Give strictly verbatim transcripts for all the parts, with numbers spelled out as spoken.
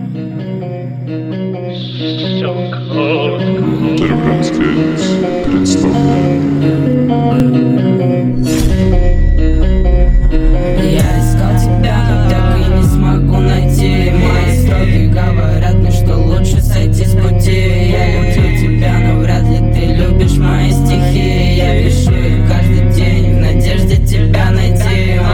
Тербранская представляет. Я искал тебя, но так и не смогу найти. Мои строки говорят мне, что лучше сойти с пути. Я люблю тебя, но вряд ли ты любишь мои стихи. Я пишу их каждый день в надежде тебя найти.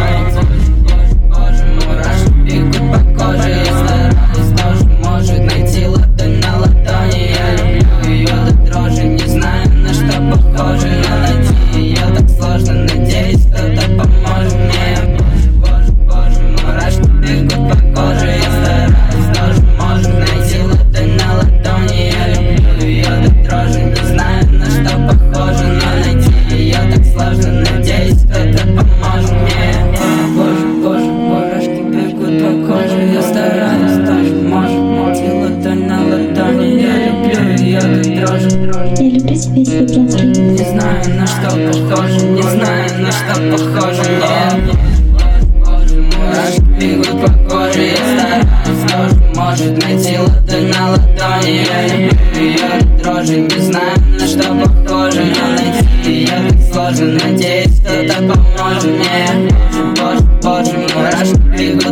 Боже, мурашки бегут по коже. Я стараюсь, тоже может найти ладонь на ладони. Я люблю ее до дрожи, не знаю, на что похоже. Но найти ее так сложно, надеюсь, кто-то поможет мне. Боже, боже, мурашки бегут по коже. Я стараюсь, тоже может найти ладонь на ладони. Я люблю ее до дрожи, не знаю, на что похоже. Но найти ее так сложно, надеюсь, кто-то поможет мне. Боже, боже, мурашки бегут по коже. Я стараюсь, тоже может найти ладонь на ладони. Я люблю ее до дрожи. Я люблю тебя, Светланский. Не знаю, на что похоже, не знаю, на что похоже. Нет. Мурашки бегут по коже. Я стараюсь, тоже может найти ладонь на ладони. Я люблю ее до дрожи, не знаю, на что похоже. Но найти ее так сложно, надеюсь, кто-то поможет мне. Боже, боже, мурашки бегут